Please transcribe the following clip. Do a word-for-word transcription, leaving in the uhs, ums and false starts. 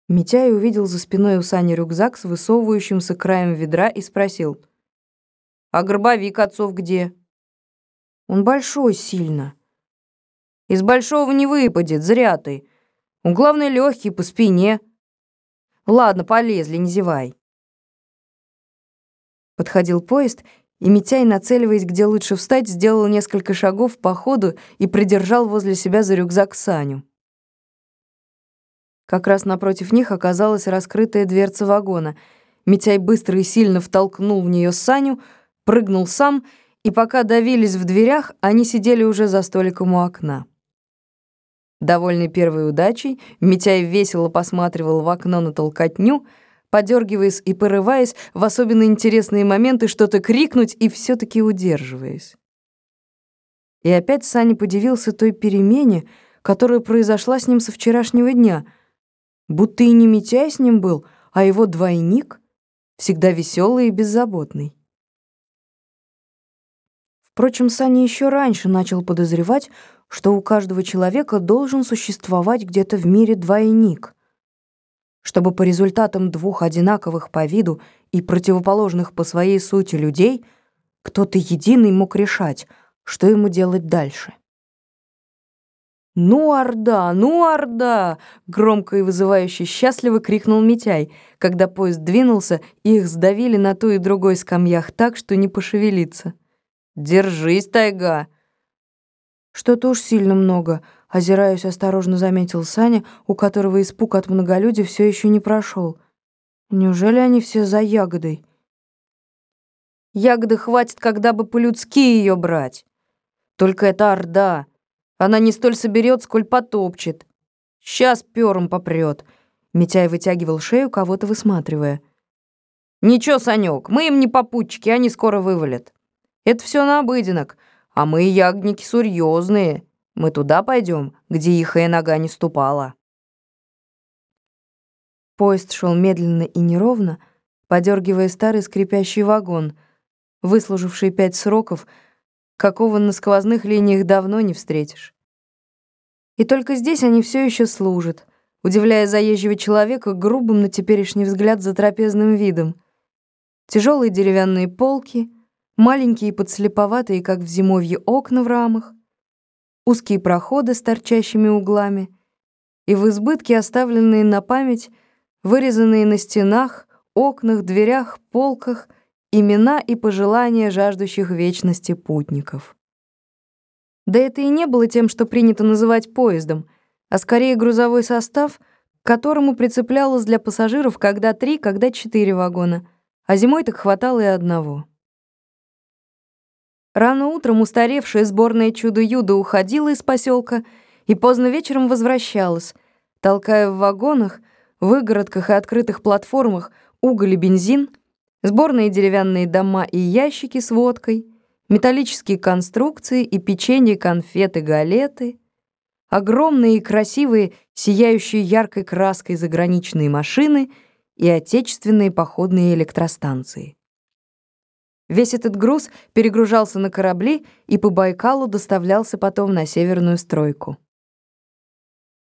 Митяй увидел за спиной у Сани рюкзак с высовывающимся краем ведра и спросил: «А гробовик отцов где?» «Он большой сильно». «Из большого не выпадет, зря ты. Он, главное, легкий, по спине. Ладно, полезли, не зевай». Подходил поезд, и Митяй, нацеливаясь, где лучше встать, сделал несколько шагов по ходу и придержал возле себя за рюкзак Саню. Как раз напротив них оказалась раскрытая дверца вагона. Митяй быстро и сильно втолкнул в нее Саню, прыгнул сам, и пока давились в дверях, они сидели уже за столиком у окна. Довольный первой удачей, Митяй весело посматривал в окно на толкотню, подергиваясь и порываясь в особенно интересные моменты что-то крикнуть и все-таки удерживаясь. И опять Саня подивился той перемене, которая произошла с ним со вчерашнего дня, будто и не Митяй с ним был, а его двойник, всегда веселый и беззаботный. Впрочем, Саня еще раньше начал подозревать, что у каждого человека должен существовать где-то в мире двойник, чтобы по результатам двух одинаковых по виду и противоположных по своей сути людей кто-то единый мог решать, что ему делать дальше. «Ну, орда! Ну, орда!» — громко и вызывающе счастливо крикнул Митяй, когда поезд двинулся, и их сдавили на той и другой скамьях так, что не пошевелиться. «Держись, тайга!» «Что-то уж сильно много», — озираясь, осторожно заметил Саня, у которого испуг от многолюдия все еще не прошел. «Неужели они все за ягодой?» «Ягоды хватит, когда бы по-людски ее брать. Только это орда. Она не столь соберет, сколь потопчет. Сейчас пером попрет». Митяй вытягивал шею, кого-то высматривая. «Ничего, Санек, мы им не попутчики, они скоро вывалят. Это все на обыденок, а мы ягодники серьезные. Мы туда пойдем, где ихая нога не ступала». Поезд шел медленно и неровно, подергивая старый скрипящий вагон, выслуживший пять сроков, какого на сквозных линиях давно не встретишь. И только здесь они все еще служат, удивляя заезжего человека грубым на теперешний взгляд затрапезным видом. Тяжелые деревянные полки, маленькие подслеповатые, как в зимовье, окна в рамах, узкие проходы с торчащими углами и в избытке оставленные на память, вырезанные на стенах, окнах, дверях, полках имена и пожелания жаждущих вечности путников. Да это и не было тем, что принято называть поездом, а скорее грузовой состав, к которому прицеплялось для пассажиров когда три, когда четыре вагона, а зимой так хватало и одного. Рано утром устаревшее сборное чудо-юдо уходило из поселка и поздно вечером возвращалось, толкая в вагонах, выгородках и открытых платформах уголь и бензин, сборные деревянные дома и ящики с водкой, металлические конструкции и печенье, конфеты, галеты, огромные и красивые, сияющие яркой краской заграничные машины и отечественные походные электростанции. Весь этот груз перегружался на корабли и по Байкалу доставлялся потом на северную стройку.